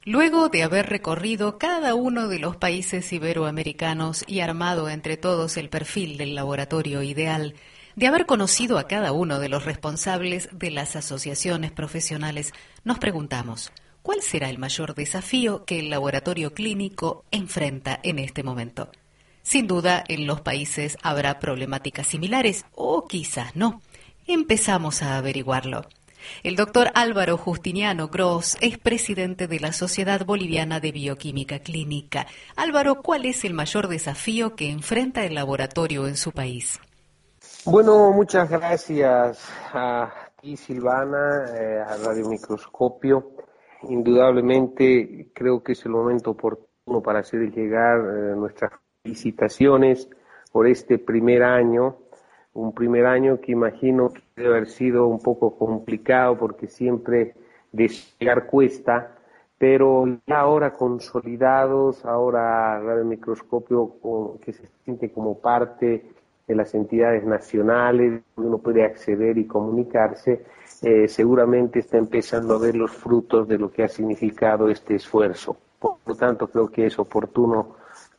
Luego de haber recorrido cada uno de los países iberoamericanos y armado entre todos el perfil del laboratorio ideal, de haber conocido a cada uno de los responsables de las asociaciones profesionales, nos preguntamos, ¿cuál será el mayor desafío que el laboratorio clínico enfrenta en este momento? Sin duda, en los países habrá problemáticas similares o quizás no. Empezamos a averiguarlo. El doctor Álvaro Justiniano Gross es presidente de la Sociedad Boliviana de Bioquímica Clínica. Álvaro, ¿cuál es el mayor desafío que enfrenta el laboratorio en su país? Bueno, muchas gracias a ti, Silvana, a Radio Microscopio. Indudablemente creo que es el momento oportuno para hacer llegar nuestras felicitaciones por este primer año. Un primer año que imagino que debe haber sido un poco complicado porque siempre despegar cuesta, pero ya ahora consolidados, ahora Radio Microscopio que se siente como parte de las entidades nacionales, uno puede acceder y comunicarse, seguramente está empezando a ver los frutos de lo que ha significado este esfuerzo. Por lo tanto, creo que es oportuno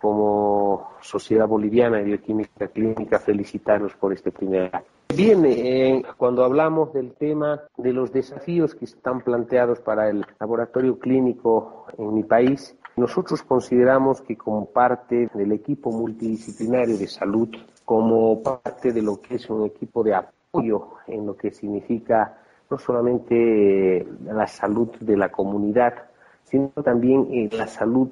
como Sociedad Boliviana de Bioquímica Clínica felicitarlos por este primer año. Bien, cuando hablamos del tema de los desafíos que están planteados para el laboratorio clínico en mi país, nosotros consideramos que como parte del equipo multidisciplinario de salud, como parte de lo que es un equipo de apoyo en lo que significa no solamente la salud de la comunidad, sino también la salud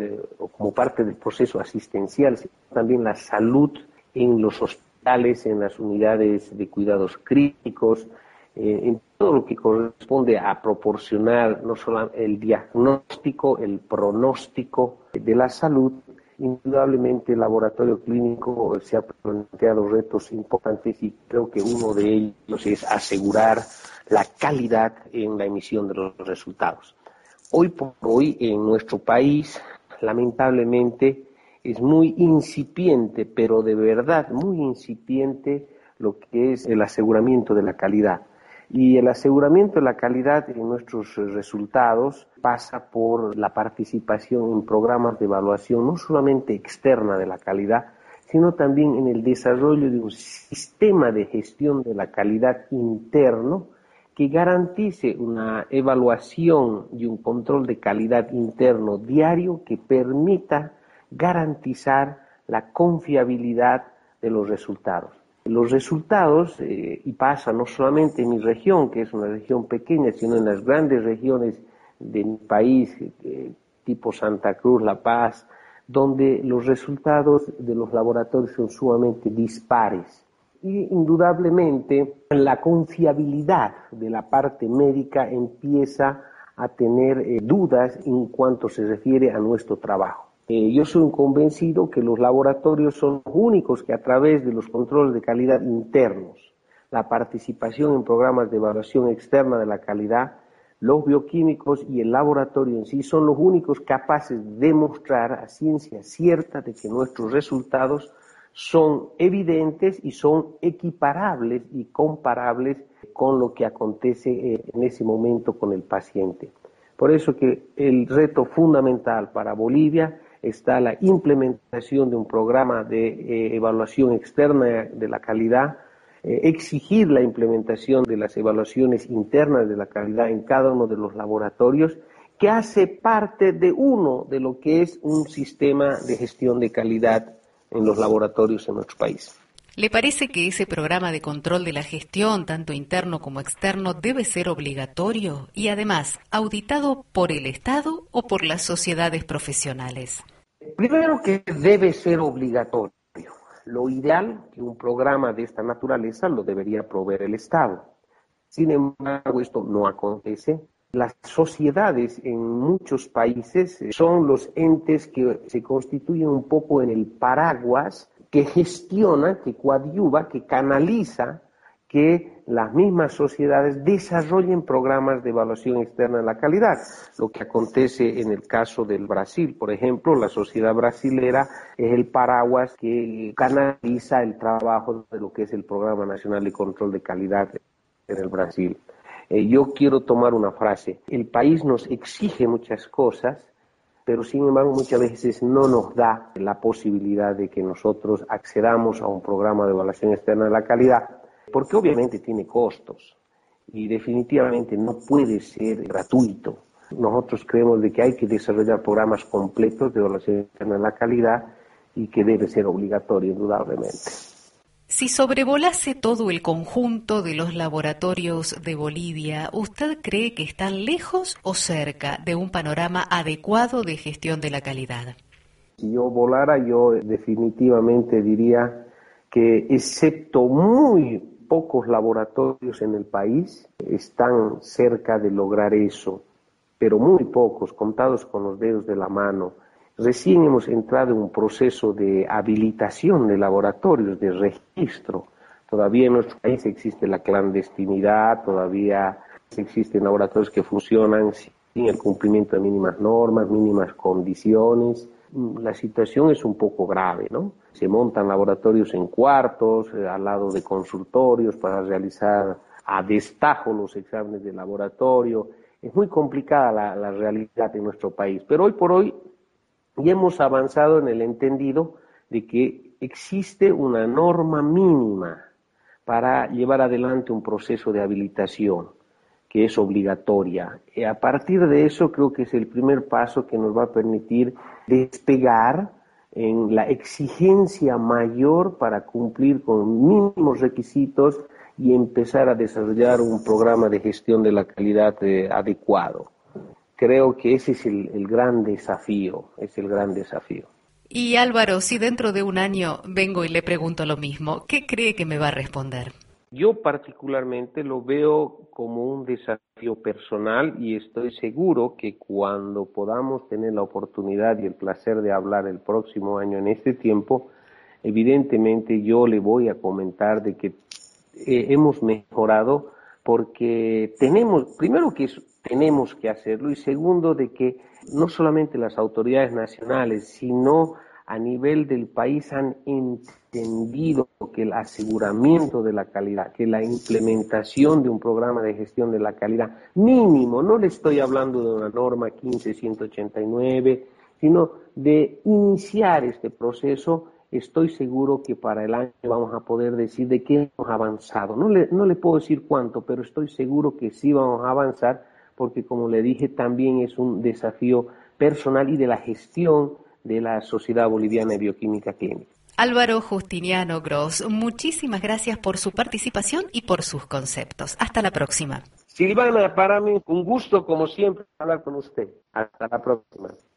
como parte del proceso asistencial, sino también la salud en los hospitales, en las unidades de cuidados críticos, en todo lo que corresponde a proporcionar no solo el diagnóstico, el pronóstico de la salud. Indudablemente el laboratorio clínico se ha planteado retos importantes y creo que uno de ellos es asegurar la calidad en la emisión de los resultados. Hoy por hoy en nuestro país, lamentablemente, es muy incipiente, pero de verdad muy incipiente lo que es el aseguramiento de la calidad. Y el aseguramiento de la calidad en nuestros resultados pasa por la participación en programas de evaluación, no solamente externa de la calidad, sino también en el desarrollo de un sistema de gestión de la calidad interno que garantice una evaluación y un control de calidad interno diario que permita garantizar la confiabilidad de los resultados. Los resultados, y pasa no solamente en mi región, que es una región pequeña, sino en las grandes regiones de mi país, tipo Santa Cruz, La Paz, donde los resultados de los laboratorios son sumamente dispares. Y indudablemente la confiabilidad de la parte médica empieza a tener dudas en cuanto se refiere a nuestro trabajo. Yo soy un convencido que los laboratorios son los únicos que a través de los controles de calidad internos, la participación en programas de evaluación externa de la calidad, los bioquímicos y el laboratorio en sí son los únicos capaces de demostrar a ciencia cierta de que nuestros resultados son evidentes y son equiparables y comparables con lo que acontece en ese momento con el paciente. Por eso que el reto fundamental para Bolivia está la implementación de un programa de evaluación externa de la calidad, exigir la implementación de las evaluaciones internas de la calidad en cada uno de los laboratorios, que hace parte de uno de lo que es un sistema de gestión de calidad en los laboratorios en nuestro país. ¿Le parece que ese programa de control de la gestión, tanto interno como externo, debe ser obligatorio y además auditado por el Estado o por las sociedades profesionales? Primero que debe ser obligatorio. Lo ideal que un programa de esta naturaleza lo debería proveer el Estado. Sin embargo, esto no acontece. Las sociedades en muchos países son los entes que se constituyen un poco en el paraguas que gestiona, que coadyuva, que canaliza que las mismas sociedades desarrollen programas de evaluación externa de la calidad. Lo que acontece en el caso del Brasil, por ejemplo, la sociedad brasilera es el paraguas que canaliza el trabajo de lo que es el Programa Nacional de Control de Calidad en el Brasil. Yo quiero tomar una frase. El país nos exige muchas cosas, pero sin embargo muchas veces no nos da la posibilidad de que nosotros accedamos a un programa de evaluación externa de la calidad, porque obviamente tiene costos y definitivamente no puede ser gratuito. Nosotros creemos de que hay que desarrollar programas completos de evaluación externa de la calidad y que debe ser obligatorio, indudablemente. Si sobrevolase todo el conjunto de los laboratorios de Bolivia, ¿usted cree que están lejos o cerca de un panorama adecuado de gestión de la calidad? Si yo volara, yo definitivamente diría que excepto muy pocos laboratorios en el país, están cerca de lograr eso, pero muy pocos, contados con los dedos de la mano. Recién hemos entrado en un proceso de habilitación de laboratorios, de registro. Todavía en nuestro país existe la clandestinidad, todavía existen laboratorios que funcionan sin el cumplimiento de mínimas normas, mínimas condiciones. La situación es un poco grave, ¿no? Se montan laboratorios en cuartos, al lado de consultorios para realizar a destajo los exámenes de laboratorio. Es muy complicada la realidad en nuestro país, pero hoy por hoy y hemos avanzado en el entendido de que existe una norma mínima para llevar adelante un proceso de habilitación que es obligatoria. Y a partir de eso creo que es el primer paso que nos va a permitir despegar en la exigencia mayor para cumplir con mínimos requisitos y empezar a desarrollar un programa de gestión de la calidad adecuado. Creo que ese es el gran desafío, es el gran desafío. Y Álvaro, si dentro de un año vengo y le pregunto lo mismo, ¿qué cree que me va a responder? Yo particularmente lo veo como un desafío personal y estoy seguro que cuando podamos tener la oportunidad y el placer de hablar el próximo año en este tiempo, evidentemente yo le voy a comentar de que hemos mejorado porque tenemos que hacerlo y segundo de que no solamente las autoridades nacionales, sino a nivel del país han entendido que el aseguramiento de la calidad, que la implementación de un programa de gestión de la calidad mínimo, no le estoy hablando de una norma 15189, sino de iniciar este proceso. Estoy seguro que para el año vamos a poder decir de qué hemos avanzado. No le puedo decir cuánto, pero estoy seguro que sí vamos a avanzar, porque como le dije, también es un desafío personal y de la gestión de la Sociedad Boliviana de Bioquímica Clínica. Álvaro Justiniano Gross, muchísimas gracias por su participación y por sus conceptos. Hasta la próxima. Silvana, para mí un gusto como siempre hablar con usted. Hasta la próxima.